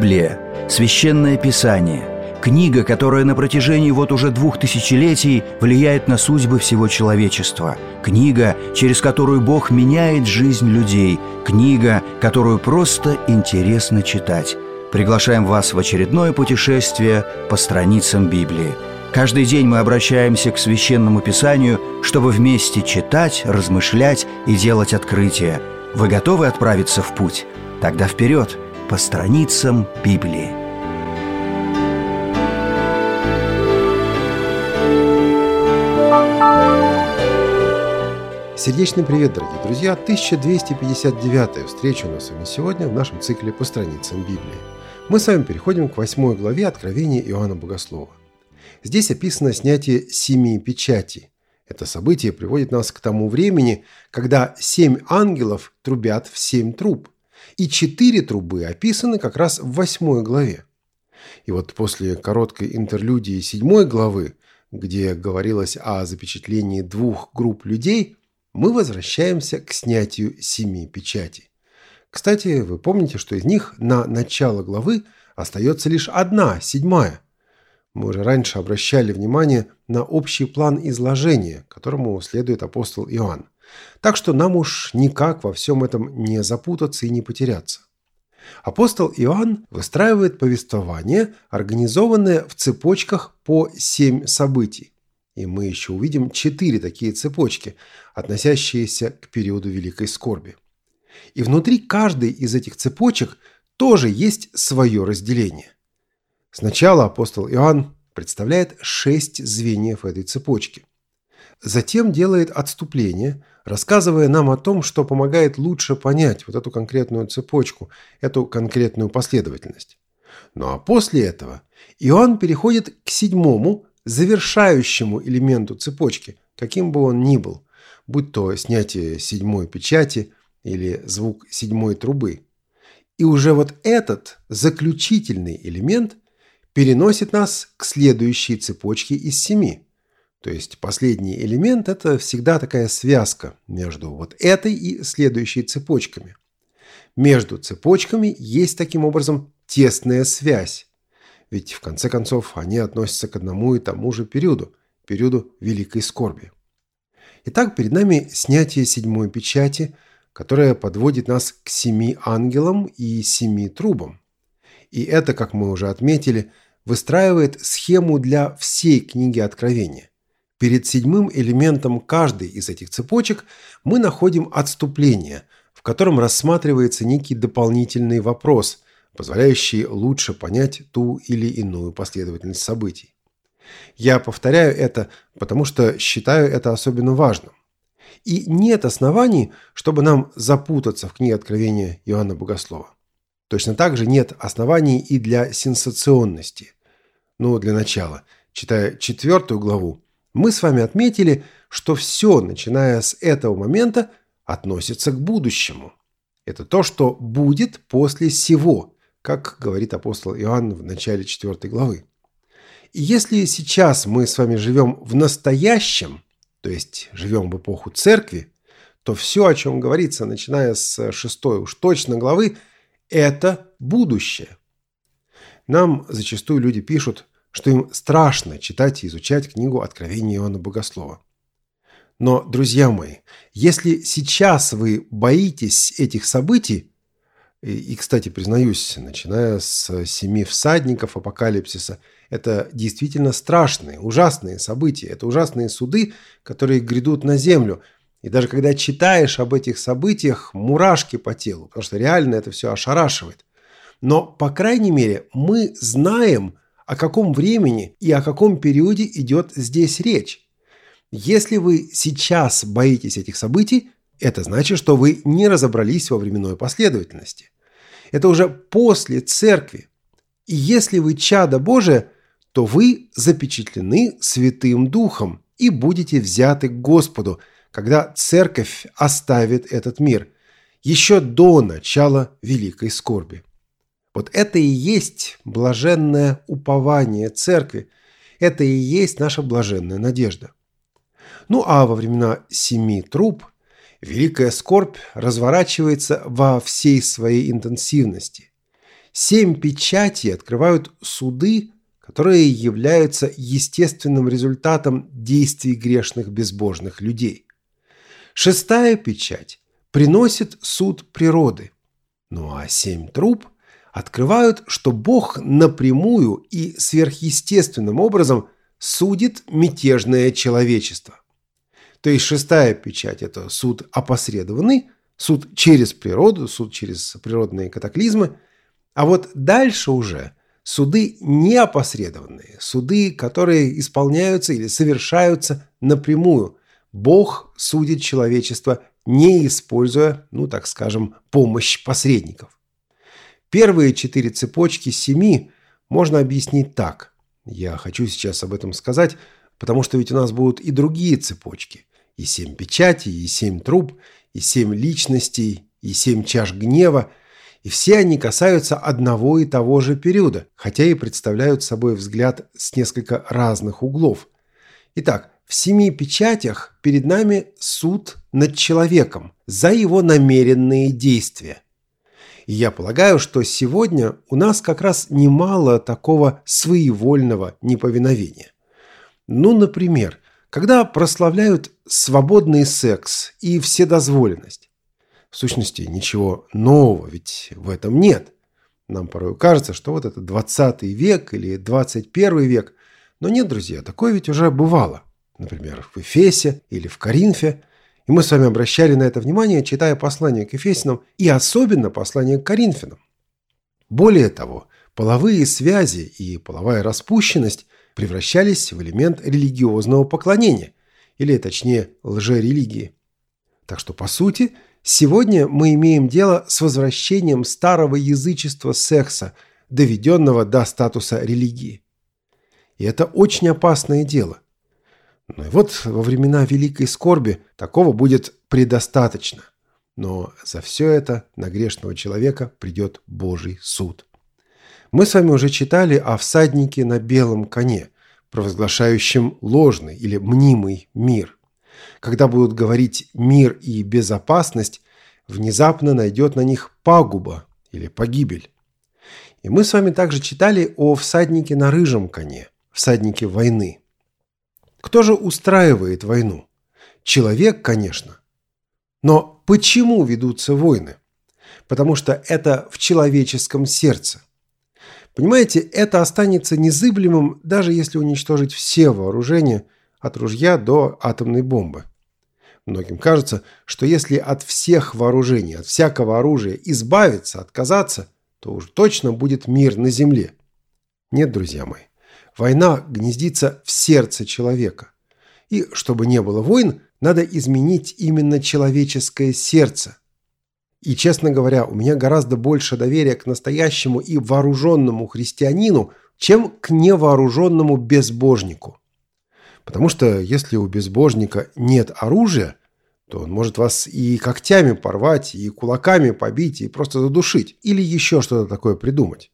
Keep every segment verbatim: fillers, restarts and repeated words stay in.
Библия – священное писание, книга, которая на протяжении вот уже двух тысячелетий влияет на судьбы всего человечества, книга, через которую Бог меняет жизнь людей, книга, которую просто интересно читать. Приглашаем вас в очередное путешествие по страницам Библии. Каждый день мы обращаемся к Священному Писанию, чтобы вместе читать, размышлять и делать открытия. Вы готовы отправиться в путь? Тогда вперед, по страницам Библии. Сердечный привет, дорогие друзья! тысяча двести пятьдесят девятая встреча у нас с вами сегодня в нашем цикле по страницам Библии. Мы с вами переходим к восьмой главе Откровения Иоанна Богослова. Здесь описано снятие семи печатей. Это событие приводит нас к тому времени, когда семь ангелов трубят в семь труб. И четыре трубы описаны как раз в восьмой главе. И вот после короткой интерлюдии седьмой главы, где говорилось о запечатлении двух групп людей, мы возвращаемся к снятию семи печатей. Кстати, вы помните, что из них на начало главы остается лишь одна, седьмая. Мы уже раньше обращали внимание на общий план изложения, которому следует апостол Иоанн. Так что нам уж никак во всем этом не запутаться и не потеряться. Апостол Иоанн выстраивает повествование, организованное в цепочках по семь событий. И мы еще увидим четыре такие цепочки, относящиеся к периоду Великой Скорби. И внутри каждой из этих цепочек тоже есть свое разделение. Сначала апостол Иоанн представляет шесть звеньев этой цепочки. Затем делает отступление, рассказывая нам о том, что помогает лучше понять вот эту конкретную цепочку, эту конкретную последовательность. Ну а после этого Иоанн переходит к седьмому, завершающему элементу цепочки, каким бы он ни был, будь то снятие седьмой печати или звук седьмой трубы. И уже вот этот заключительный элемент переносит нас к следующей цепочке из семи. То есть последний элемент – это всегда такая связка между вот этой и следующей цепочками. Между цепочками есть таким образом тесная связь. Ведь в конце концов они относятся к одному и тому же периоду, периоду Великой Скорби. Итак, перед нами снятие седьмой печати, которая подводит нас к семи ангелам и семи трубам. И это, как мы уже отметили, выстраивает схему для всей книги Откровения. Перед седьмым элементом каждой из этих цепочек мы находим отступление, в котором рассматривается некий дополнительный вопрос, позволяющий лучше понять ту или иную последовательность событий. Я повторяю это, потому что считаю это особенно важным. И нет оснований, чтобы нам запутаться в книге Откровения Иоанна Богослова. Точно так же нет оснований и для сенсационности. Ну, для начала, читая четвертую главу, мы с вами отметили, что все, начиная с этого момента, относится к будущему. Это то, что будет после сего, как говорит апостол Иоанн в начале четвертой главы. И если сейчас мы с вами живем в настоящем, то есть живем в эпоху церкви, то все, о чем говорится, начиная с шестой уж точно главы, это будущее. Нам зачастую люди пишут, что им страшно читать и изучать книгу Откровения Иоанна Богослова. Но, друзья мои, если сейчас вы боитесь этих событий, и, и, кстати, признаюсь, начиная с семи всадников апокалипсиса, это действительно страшные, ужасные события, это ужасные суды, которые грядут на землю. И даже когда читаешь об этих событиях, мурашки по телу, потому что реально это все ошарашивает. Но, по крайней мере, мы знаем, о каком времени и о каком периоде идет здесь речь. Если вы сейчас боитесь этих событий, это значит, что вы не разобрались во временной последовательности. Это уже после церкви. И если вы чадо Божие, то вы запечатлены Святым Духом и будете взяты к Господу, когда церковь оставит этот мир, еще до начала Великой Скорби. Вот это и есть блаженное упование церкви, это и есть наша блаженная надежда. Ну а во времена семи труб Великая Скорбь разворачивается во всей своей интенсивности. Семь печатей открывают суды, которые являются естественным результатом действий грешных безбожных людей. Шестая печать приносит суд природы. Ну а семь труб открывают, что Бог напрямую и сверхъестественным образом судит мятежное человечество. То есть шестая печать – это суд опосредованный, суд через природу, суд через природные катаклизмы. А вот дальше уже суды неопосредованные, суды, которые исполняются или совершаются напрямую. Бог судит человечество, не используя, ну так скажем, помощь посредников. Первые четыре цепочки семи можно объяснить так. Я хочу сейчас об этом сказать, потому что ведь у нас будут и другие цепочки. И семь печатей, и семь труб, и семь личностей, и семь чаш гнева. И все они касаются одного и того же периода, хотя и представляют собой взгляд с несколько разных углов. Итак, в семи печатях перед нами суд над человеком за его намеренные действия. И я полагаю, что сегодня у нас как раз немало такого своевольного неповиновения. Ну, например, когда прославляют свободный секс и вседозволенность. В сущности, ничего нового ведь в этом нет. Нам порой кажется, что вот это двадцатый век или двадцать первый век. Но нет, друзья, такое ведь уже бывало. Например, в Эфесе или в Коринфе. И мы с вами обращали на это внимание, читая послание к Ефесянам и особенно послание к Коринфянам. Более того, половые связи и половая распущенность превращались в элемент религиозного поклонения, или точнее лжерелигии. Так что, по сути, сегодня мы имеем дело с возвращением старого язычества секса, доведенного до статуса религии. И это очень опасное дело. Ну и вот во времена Великой Скорби такого будет предостаточно. Но за все это на грешного человека придет Божий суд. Мы с вами уже читали о всаднике на белом коне, провозглашающем ложный или мнимый мир. Когда будут говорить «мир» и «безопасность», внезапно найдет на них пагуба или погибель. И мы с вами также читали о всаднике на рыжем коне, всаднике войны. Кто же устраивает войну? Человек, конечно. Но почему ведутся войны? Потому что это в человеческом сердце. Понимаете, это останется незыблемым, даже если уничтожить все вооружения, от ружья до атомной бомбы. Многим кажется, что если от всех вооружений, от всякого оружия избавиться, отказаться, то уж точно будет мир на земле. Нет, друзья мои. Война гнездится в сердце человека. И чтобы не было войн, надо изменить именно человеческое сердце. И, честно говоря, у меня гораздо больше доверия к настоящему и вооруженному христианину, чем к невооруженному безбожнику. Потому что если у безбожника нет оружия, то он может вас и когтями порвать, и кулаками побить, и просто задушить. Или еще что-то такое придумать.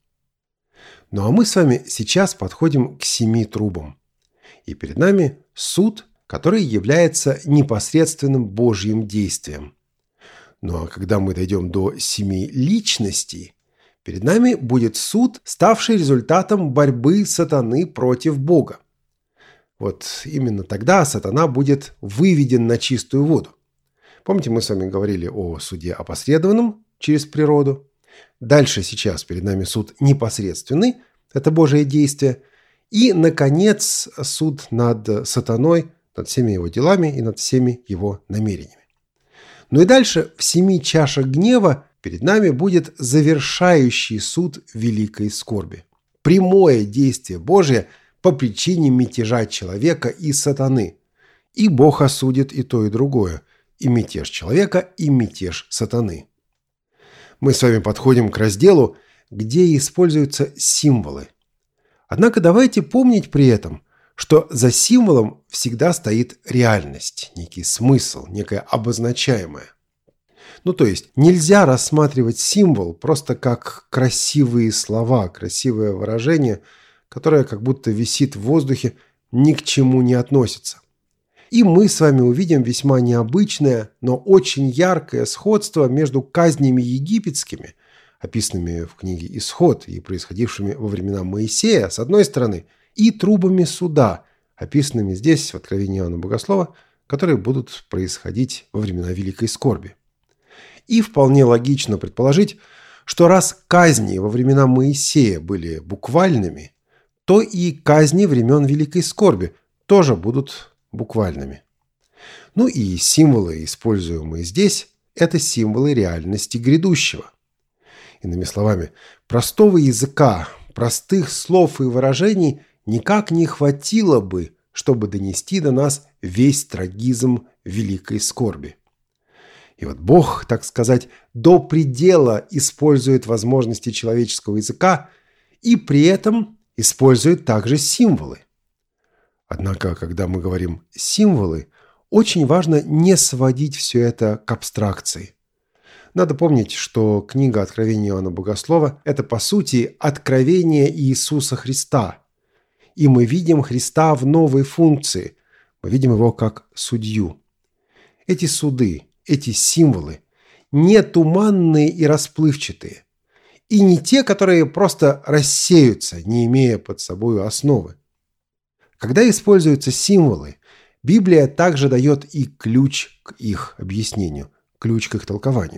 Ну а мы с вами сейчас подходим к семи трубам. И перед нами суд, который является непосредственным Божьим действием. Ну а когда мы дойдем до семи личностей, перед нами будет суд, ставший результатом борьбы сатаны против Бога. Вот именно тогда сатана будет выведен на чистую воду. Помните, мы с вами говорили о суде опосредованном через природу. Дальше сейчас перед нами суд непосредственный, это Божие действие. И, наконец, суд над сатаной, над всеми его делами и над всеми его намерениями. Ну и дальше в семи чашах гнева перед нами будет завершающий суд великой скорби. Прямое действие Божие по причине мятежа человека и сатаны. И Бог осудит и то, и другое. И мятеж человека, и мятеж сатаны. Мы с вами подходим к разделу, где используются символы. Однако давайте помнить при этом, что за символом всегда стоит реальность, некий смысл, некое обозначаемое. Ну, то есть нельзя рассматривать символ просто как красивые слова, красивое выражение, которое как будто висит в воздухе, ни к чему не относится. И мы с вами увидим весьма необычное, но очень яркое сходство между казнями египетскими, описанными в книге «Исход» и происходившими во времена Моисея, с одной стороны, и трубами суда, описанными здесь, в Откровении Иоанна Богослова, которые будут происходить во времена Великой Скорби. И вполне логично предположить, что раз казни во времена Моисея были буквальными, то и казни времен Великой Скорби тоже будут буквальными. Ну и символы, используемые здесь, это символы реальности грядущего. Иными словами, простого языка, простых слов и выражений никак не хватило бы, чтобы донести до нас весь трагизм Великой Скорби. И вот Бог, так сказать, до предела использует возможности человеческого языка и при этом использует также символы. Однако, когда мы говорим «символы», очень важно не сводить все это к абстракции. Надо помнить, что книга Откровения Иоанна Богослова – это, по сути, откровение Иисуса Христа. И мы видим Христа в новой функции. Мы видим его как судью. Эти суды, эти символы не туманные и расплывчатые. И не те, которые просто рассеются, не имея под собой основы. Когда используются символы, Библия также дает и ключ к их объяснению, ключ к их толкованию.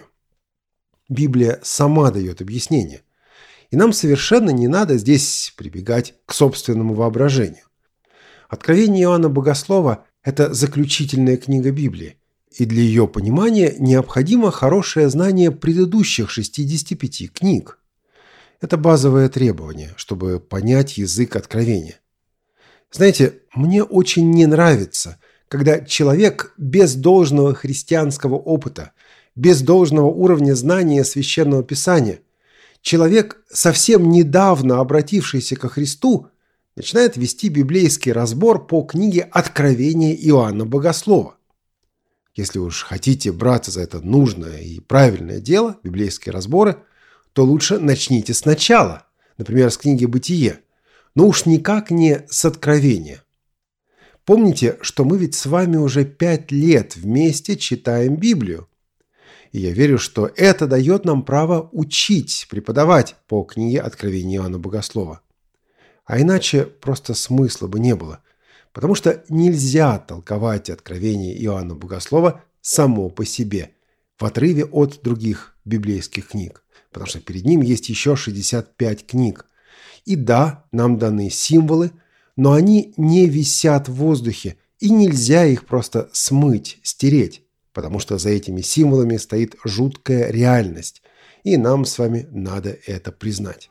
Библия сама дает объяснение. И нам совершенно не надо здесь прибегать к собственному воображению. Откровение Иоанна Богослова – это заключительная книга Библии, и для ее понимания необходимо хорошее знание предыдущих шестидесяти пяти книг. Это базовое требование, чтобы понять язык откровения. Знаете, мне очень не нравится, когда человек без должного христианского опыта, без должного уровня знания Священного Писания, человек, совсем недавно обратившийся ко Христу, начинает вести библейский разбор по книге Откровения Иоанна Богослова. Если уж хотите браться за это нужное и правильное дело, библейские разборы, то лучше начните сначала, например, с книги «Бытие», но уж никак не с Откровения. Помните, что мы ведь с вами уже пять лет вместе читаем Библию. И я верю, что это дает нам право учить, преподавать по книге Откровения Иоанна Богослова. А иначе просто смысла бы не было, потому что нельзя толковать Откровение Иоанна Богослова само по себе, в отрыве от других библейских книг, потому что перед ним есть еще шестьдесят пять книг. И да, нам даны символы, но они не висят в воздухе, и нельзя их просто смыть, стереть, потому что за этими символами стоит жуткая реальность, и нам с вами надо это признать.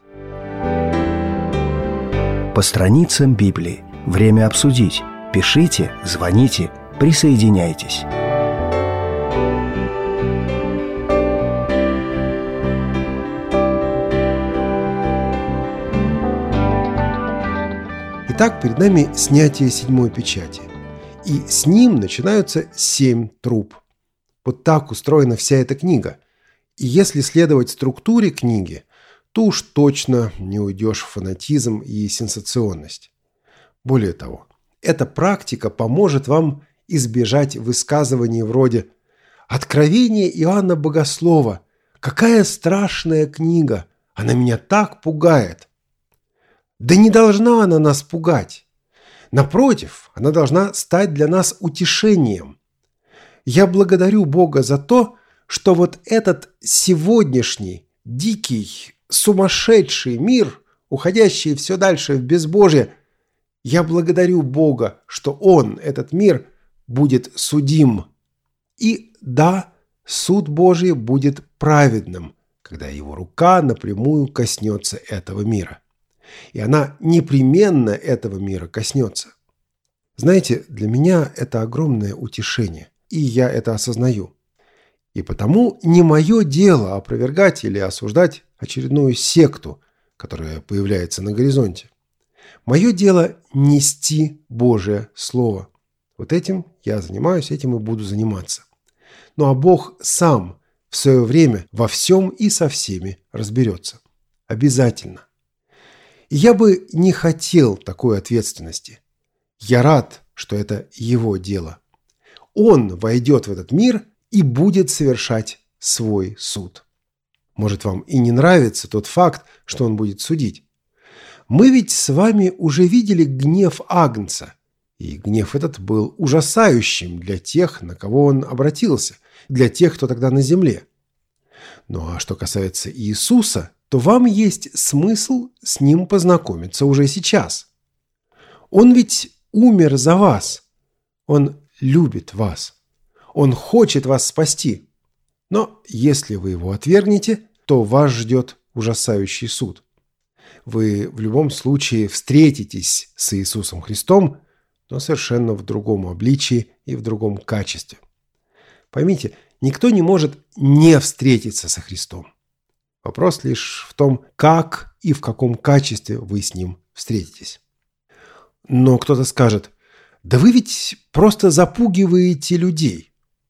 По страницам Библии. Время обсудить. Пишите, звоните, присоединяйтесь. Итак, перед нами снятие седьмой печати. И с ним начинаются семь труб. Вот так устроена вся эта книга. И если следовать структуре книги, то уж точно не уйдешь в фанатизм и сенсационность. Более того, эта практика поможет вам избежать высказываний вроде «Откровение Иоанна Богослова! Какая страшная книга! Она меня так пугает!» Да не должна она нас пугать. Напротив, она должна стать для нас утешением. Я благодарю Бога за то, что вот этот сегодняшний, дикий, сумасшедший мир, уходящий все дальше в безбожие, я благодарю Бога, что Он, этот мир, будет судим. И да, суд Божий будет праведным, когда Его рука напрямую коснется этого мира. И она непременно этого мира коснется. Знаете, для меня это огромное утешение, и я это осознаю. И потому не мое дело опровергать или осуждать очередную секту, которая появляется на горизонте. Мое дело нести Божие Слово. Вот этим я занимаюсь, этим и буду заниматься. Ну а Бог сам в свое время во всем и со всеми разберется. Обязательно. Я бы не хотел такой ответственности. Я рад, что это его дело. Он войдет в этот мир и будет совершать свой суд. Может, вам и не нравится тот факт, что он будет судить. Мы ведь с вами уже видели гнев Агнца, и гнев этот был ужасающим для тех, на кого он обратился, для тех, кто тогда на земле. Ну а что касается Иисуса, то вам есть смысл с ним познакомиться уже сейчас. Он ведь умер за вас. Он любит вас. Он хочет вас спасти. Но если вы его отвергнете, то вас ждет ужасающий суд. Вы в любом случае встретитесь с Иисусом Христом, но совершенно в другом обличии и в другом качестве. Поймите, никто не может не встретиться со Христом. Вопрос лишь в том, как и в каком качестве вы с Ним встретитесь. Но кто-то скажет: да вы ведь просто запугиваете людей.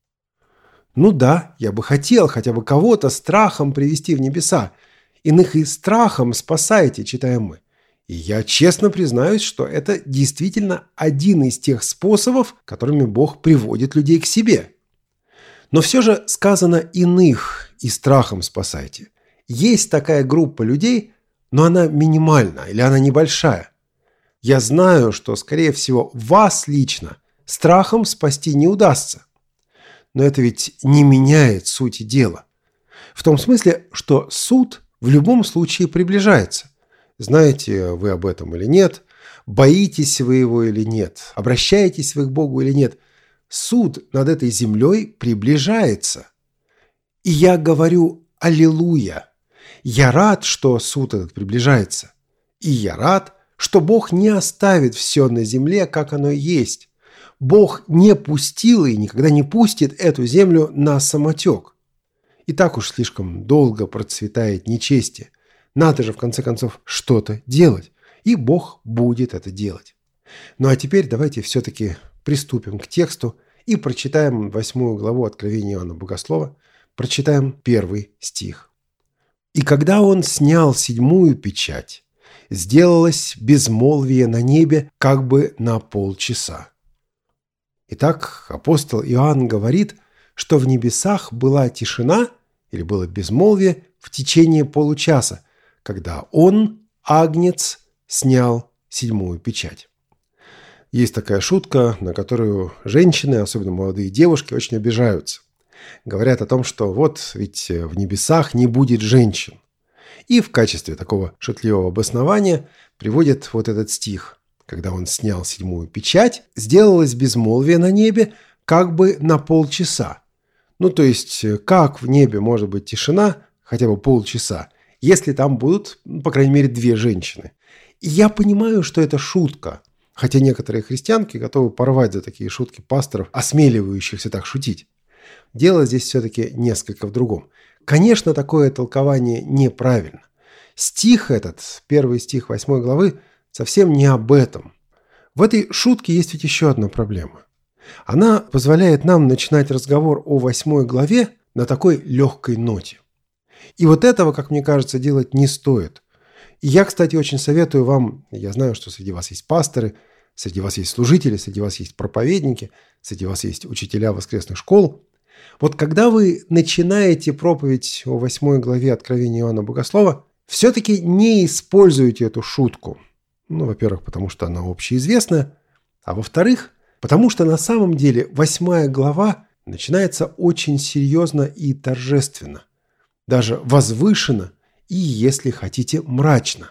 Ну да, я бы хотел хотя бы кого-то страхом привести в небеса. Иных и страхом спасаете, читаем мы. И я честно признаюсь, что это действительно один из тех способов, которыми Бог приводит людей к себе. Но все же сказано иных и страхом спасайте. Есть такая группа людей, но она минимальна или она небольшая. Я знаю, что, скорее всего, вас лично страхом спасти не удастся. Но это ведь не меняет сути дела. В том смысле, что суд в любом случае приближается. Знаете вы об этом или нет? Боитесь вы его или нет? Обращаетесь вы к Богу или нет? Суд над этой землей приближается. И я говорю аллилуйя. Я рад, что суд этот приближается. И я рад, что Бог не оставит все на земле, как оно есть. Бог не пустил и никогда не пустит эту землю на самотек. И так уж слишком долго процветает нечестие. Надо же, в конце концов, что-то делать. И Бог будет это делать. Ну а теперь давайте все-таки приступим к тексту и прочитаем восьмую главу Откровения Иоанна Богослова. Прочитаем первый стих. «И когда он снял седьмую печать, сделалось безмолвие на небе как бы на полчаса». Итак, апостол Иоанн говорит, что в небесах была тишина или было безмолвие в течение получаса, когда он, Агнец, снял седьмую печать. Есть такая шутка, на которую женщины, особенно молодые девушки, очень обижаются. Говорят о том, что вот ведь в небесах не будет женщин. И в качестве такого шутливого обоснования приводят вот этот стих. Когда он снял седьмую печать, сделалось безмолвие на небе как бы на полчаса. Ну, то есть, как в небе может быть тишина хотя бы полчаса, если там будут, по крайней мере, две женщины. И я понимаю, что это шутка, хотя некоторые христианки готовы порвать за такие шутки пасторов, осмеливающихся так шутить. Дело здесь все-таки несколько в другом. Конечно, такое толкование неправильно. Стих этот, первый стих восьмой главы, совсем не об этом. В этой шутке есть ведь еще одна проблема. Она позволяет нам начинать разговор о восьмой главе на такой легкой ноте. И вот этого, как мне кажется, делать не стоит. И я, кстати, очень советую вам, я знаю, что среди вас есть пасторы, среди вас есть служители, среди вас есть проповедники, среди вас есть учителя воскресных школ. Вот когда вы начинаете проповедь о восьмой главе Откровения Иоанна Богослова, все-таки не используйте эту шутку. Ну, во-первых, потому что она общеизвестная, а во-вторых, потому что на самом деле восьмая глава начинается очень серьезно и торжественно, даже возвышенно и, если хотите, мрачно.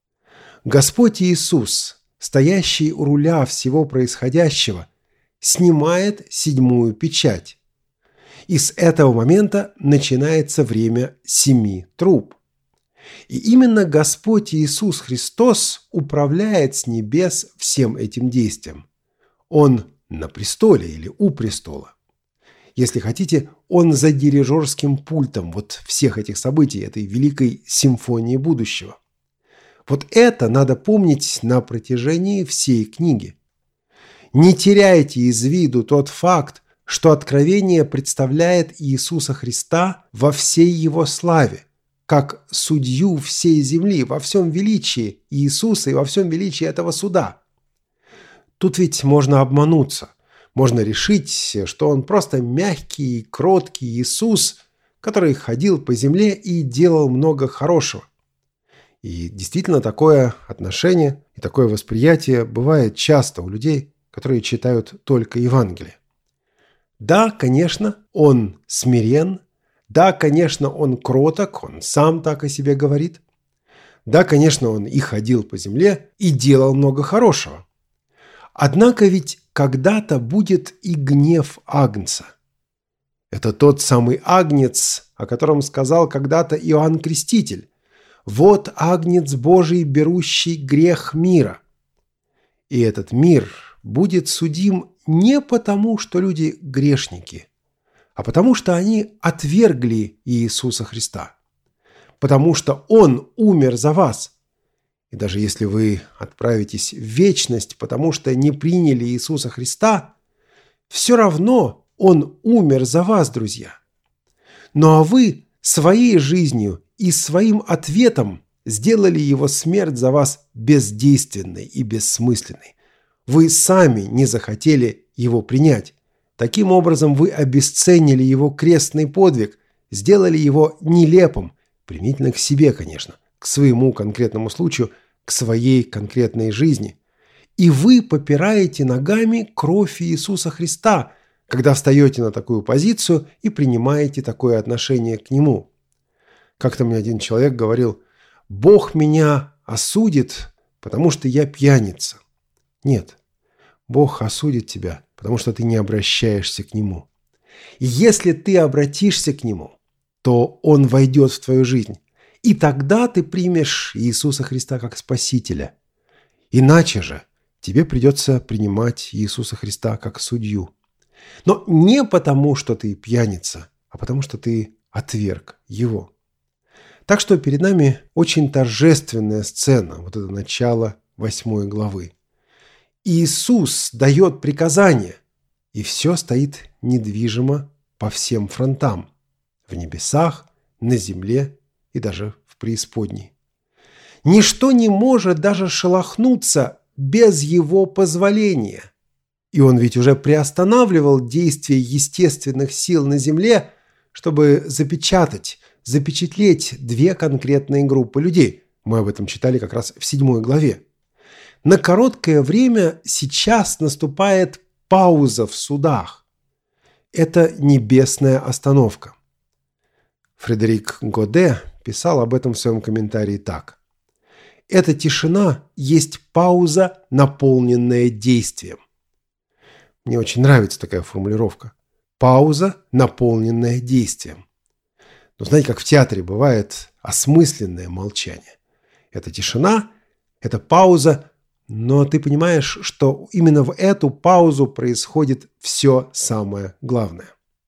Господь Иисус, стоящий у руля всего происходящего, снимает седьмую печать. И с этого момента начинается время семи труб. И именно Господь Иисус Христос управляет с небес всем этим действием. Он на престоле или у престола. Если хотите, он за дирижерским пультом вот всех этих событий, этой великой симфонии будущего. Вот это надо помнить на протяжении всей книги. Не теряйте из виду тот факт, что Откровение представляет Иисуса Христа во всей Его славе, как судью всей земли, во всем величии Иисуса и во всем величии этого суда. Тут ведь можно обмануться. Можно решить, что он просто мягкий и кроткий Иисус, который ходил по земле и делал много хорошего. И действительно такое отношение и такое восприятие бывает часто у людей, которые читают только Евангелие. Да, конечно, он смирен, да, конечно, он кроток, он сам так о себе говорит. Да, конечно, он и ходил по земле, и делал много хорошего. Однако ведь когда-то будет и гнев Агнца. Это тот самый Агнец, о котором сказал когда-то Иоанн Креститель. «Вот Агнец Божий, берущий грех мира». И этот мир будет судим не потому, что люди грешники, а потому что они отвергли Иисуса Христа. Потому что Он умер за вас. И даже если вы отправитесь в вечность, потому что не приняли Иисуса Христа, все равно Он умер за вас, друзья. Ну а вы своей жизнью и своим ответом сделали Его смерть за вас бездейственной и бессмысленной. Вы сами не захотели Его принять. Таким образом, вы обесценили Его крестный подвиг, сделали Его нелепым, применительно к себе, конечно, к своему конкретному случаю, к своей конкретной жизни. И вы попираете ногами кровь Иисуса Христа, когда встаете на такую позицию и принимаете такое отношение к Нему. Как-то мне один человек говорил: «Бог меня осудит, потому что я пьяница». Нет, Бог осудит тебя, потому что ты не обращаешься к Нему. И если ты обратишься к Нему, то Он войдет в твою жизнь. И тогда ты примешь Иисуса Христа как Спасителя. Иначе же тебе придется принимать Иисуса Христа как судью. Но не потому, что ты пьяница, а потому, что ты отверг Его. Так что перед нами очень торжественная сцена, вот это начало восьмой главы. Иисус дает приказание, и все стоит недвижимо по всем фронтам. В небесах, на земле и даже в преисподней. Ничто не может даже шелохнуться без Его позволения. И Он ведь уже приостанавливал действие естественных сил на земле, чтобы запечатать, запечатлеть две конкретные группы людей. Мы об этом читали как раз в седьмой главе. На короткое время сейчас наступает пауза в судах. Это небесная остановка. Фредерик Годе писал об этом в своем комментарии так. «Эта тишина есть пауза, наполненная действием». Мне очень нравится такая формулировка. Пауза, наполненная действием. Но знаете, как в театре бывает осмысленное молчание. Это тишина, это пауза, но ты понимаешь, что именно в эту паузу происходит все самое главное.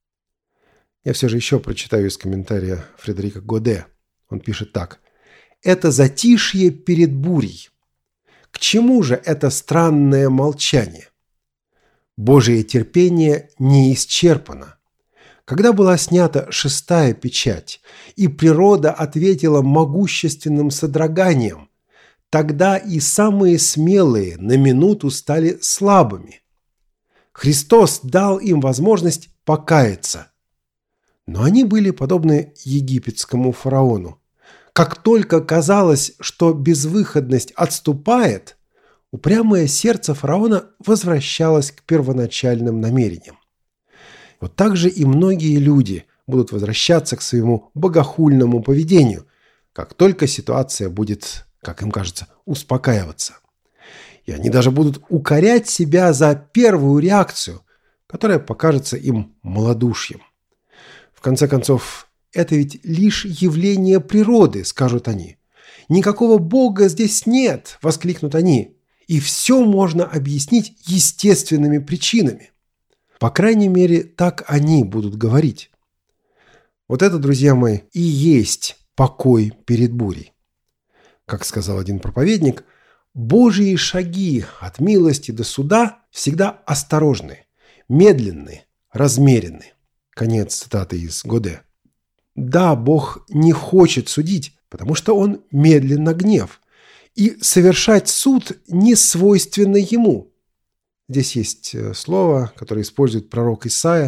Я все же еще прочитаю из комментария Фредерика Годе. Он пишет так. «Это затишье перед бурей. К чему же это странное молчание? Божие терпение не исчерпано. Когда была снята шестая печать, и природа ответила могущественным содроганием, тогда и самые смелые на минуту стали слабыми. Христос дал им возможность покаяться. Но они были подобны египетскому фараону. Как только казалось, что безвыходность отступает, упрямое сердце фараона возвращалось к первоначальным намерениям. Вот так же и многие люди будут возвращаться к своему богохульному поведению, как только ситуация будет, как им кажется, успокаиваться. И они даже будут укорять себя за первую реакцию, которая покажется им малодушием. В конце концов, это ведь лишь явление природы, скажут они. Никакого Бога здесь нет, воскликнут они. И все можно объяснить естественными причинами. По крайней мере, так они будут говорить. Вот это, друзья мои, и есть покой перед бурей. Как сказал один проповедник, Божьи шаги от милости до суда всегда осторожны, медленны, размеренны. Конец цитаты из Годе. Да, Бог не хочет судить, потому что Он медленно гнев. И совершать суд не свойственно Ему. Здесь есть слово, которое использует пророк Исаия.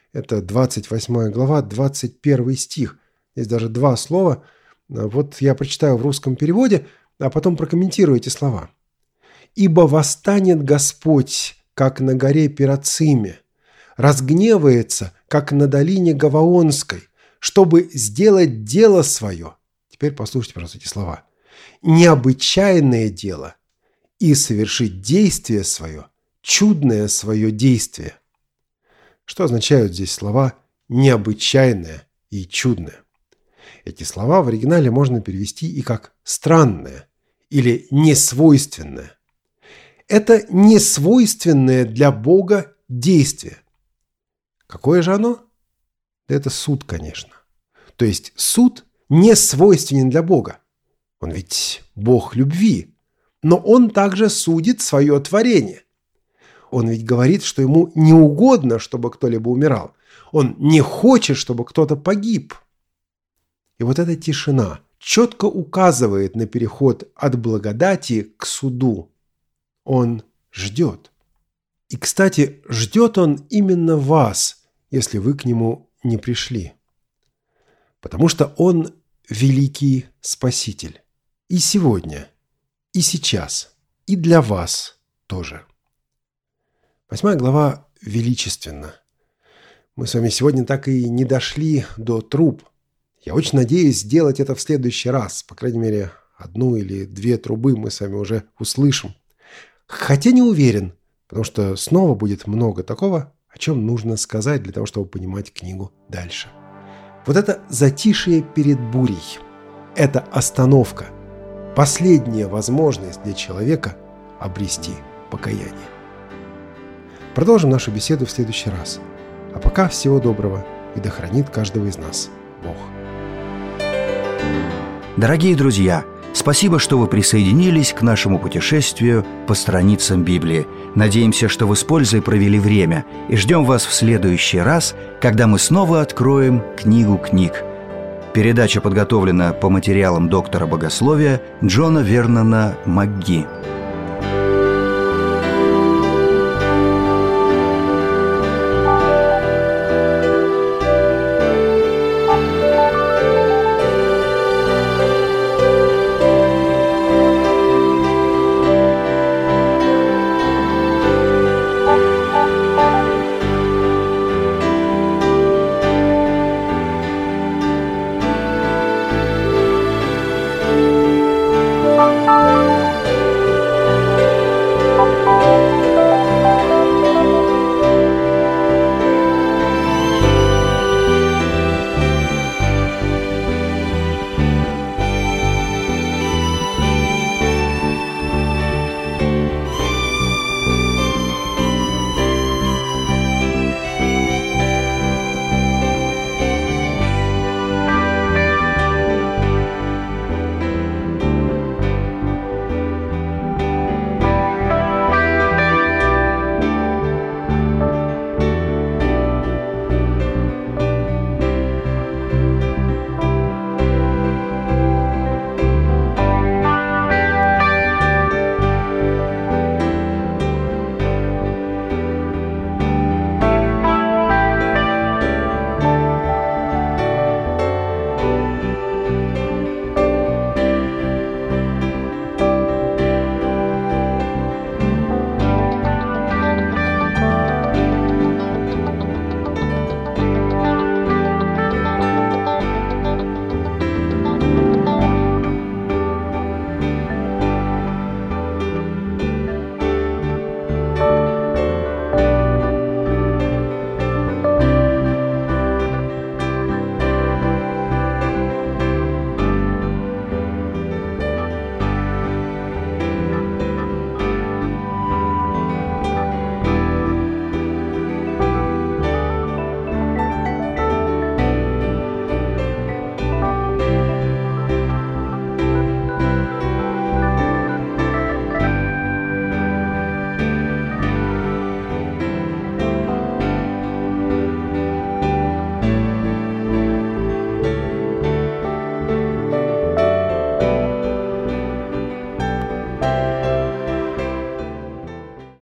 Это двадцать восьмая глава, двадцать первый стих. Здесь даже два слова. Вот я прочитаю в русском переводе, а потом прокомментирую эти слова. «Ибо восстанет Господь, как на горе Перациме, разгневается, как на долине Гаваонской, чтобы сделать дело свое». Теперь послушайте, пожалуйста, эти слова. «Необычайное дело и совершить действие свое, чудное свое действие». Что означают здесь слова «необычайное» и «чудное»? Эти слова в оригинале можно перевести и как «странное» или «несвойственное». Это несвойственное для Бога действие. Какое же оно? Это суд, конечно. То есть суд не свойственен для Бога. Он ведь Бог любви. Но Он также судит свое творение. Он ведь говорит, что Ему не угодно, чтобы кто-либо умирал. Он не хочет, чтобы кто-то погиб. И вот эта тишина четко указывает на переход от благодати к суду. Он ждет. И, кстати, ждет Он именно вас, если вы к Нему не пришли. Потому что Он великий Спаситель. И сегодня, и сейчас, и для вас тоже. Восьмая глава величественна. Мы с вами сегодня так и не дошли до труб. Я очень надеюсь сделать это в следующий раз. По крайней мере, одну или две трубы мы с вами уже услышим. Хотя не уверен, потому что снова будет много такого, о чем нужно сказать для того, чтобы понимать книгу дальше. Вот это затишье перед бурей. Это остановка. Последняя возможность для человека обрести покаяние. Продолжим нашу беседу в следующий раз. А пока всего доброго, и да хранит каждого из нас Бог. Дорогие друзья, спасибо, что вы присоединились к нашему путешествию по страницам Библии. Надеемся, что вы с пользой провели время, и ждем вас в следующий раз, когда мы снова откроем книгу книг. Передача подготовлена по материалам доктора богословия Джона Вернона МакГи.